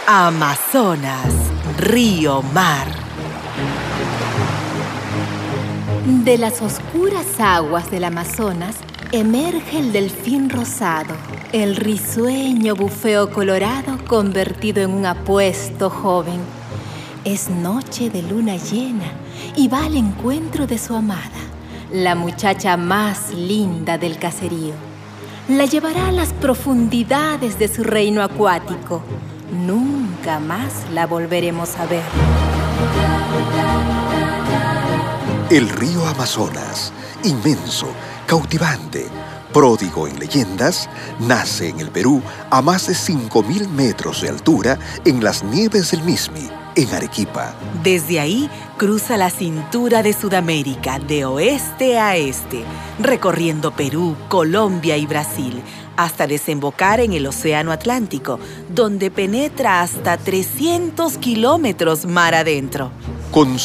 Amazonas, río mar. De las oscuras aguas del Amazonas emerge el delfín rosado, el risueño bufeo colorado convertido en un apuesto joven. Es noche de luna llena y va al encuentro de su amada, la muchacha más linda del caserío. La llevará a las profundidades de su reino acuático. Nunca más la volveremos a ver. El río Amazonas, inmenso, cautivante, pródigo en leyendas, nace en el Perú a más de 5.000 metros de altura en las nieves del Mismi, en Arequipa. Desde ahí cruza la cintura de Sudamérica de oeste a este, recorriendo Perú, Colombia y Brasil, hasta desembocar en el Océano Atlántico, donde penetra hasta 300 kilómetros mar adentro. Con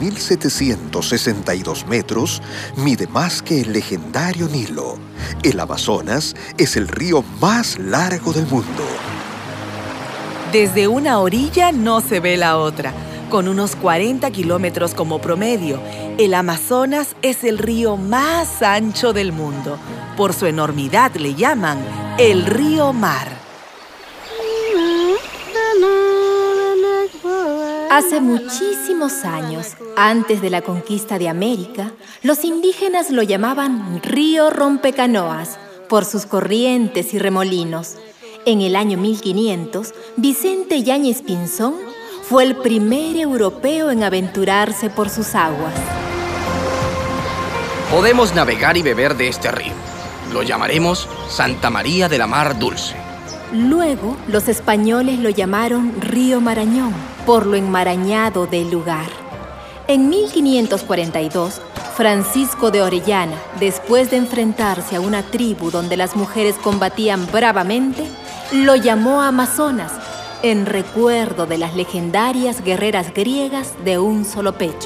6.762 metros, mide más que el legendario Nilo. El Amazonas es el río más largo del mundo. Desde una orilla no se ve la otra. Con unos 40 kilómetros como promedio, el Amazonas es el río más ancho del mundo. Por su enormidad le llaman el río mar. Hace muchísimos años, antes de la conquista de América, los indígenas lo llamaban río rompecanoas por sus corrientes y remolinos. En el año 1500, Vicente Yáñez Pinzón fue el primer europeo en aventurarse por sus aguas. Podemos navegar y beber de este río. Lo llamaremos Santa María de la Mar Dulce. Luego, los españoles lo llamaron Río Marañón, por lo enmarañado del lugar. En 1542, Francisco de Orellana, después de enfrentarse a una tribu donde las mujeres combatían bravamente, lo llamó Amazonas, en recuerdo de las legendarias guerreras griegas de un solo pecho.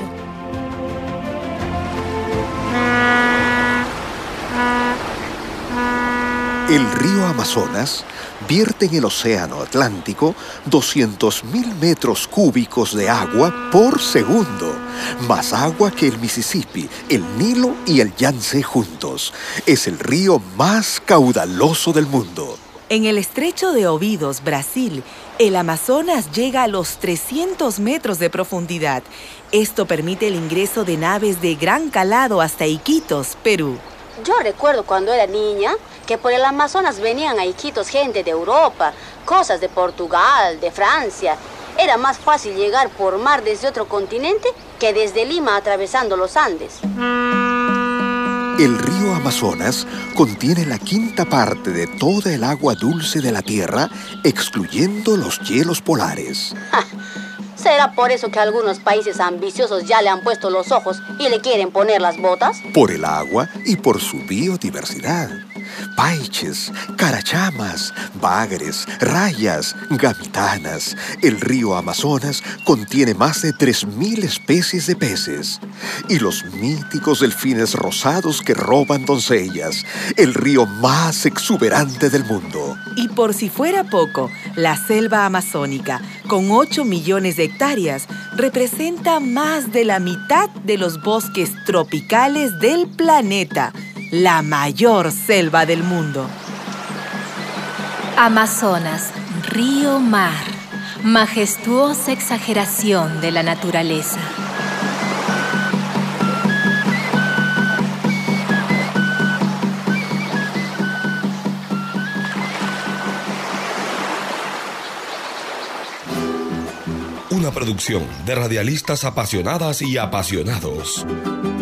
El río Amazonas vierte en el Océano Atlántico 200.000 metros cúbicos de agua por segundo. Más agua que el Mississippi, el Nilo y el Yangtze juntos. Es el río más caudaloso del mundo. En el estrecho de Óbidos, Brasil, el Amazonas llega a los 300 metros de profundidad. Esto permite el ingreso de naves de gran calado hasta Iquitos, Perú. Yo recuerdo cuando era niña que por el Amazonas venían a Iquitos gente de Europa, cosas de Portugal, de Francia. Era más fácil llegar por mar desde otro continente que desde Lima atravesando los Andes. El río Amazonas contiene la quinta parte de toda el agua dulce de la Tierra, excluyendo los hielos polares. ¿Será por eso que algunos países ambiciosos ya le han puesto los ojos y le quieren poner las botas? Por el agua y por su biodiversidad. Paiches, carachamas, bagres, rayas, gamitanas. El río Amazonas contiene más de 3.000 especies de peces. Y los míticos delfines rosados que roban doncellas. El río más exuberante del mundo. Y por si fuera poco, la selva amazónica, con 8 millones de hectáreas, representa más de la mitad de los bosques tropicales del planeta. La mayor selva del mundo. Amazonas, río mar, majestuosa exageración de la naturaleza. Una producción de radialistas apasionadas y apasionados.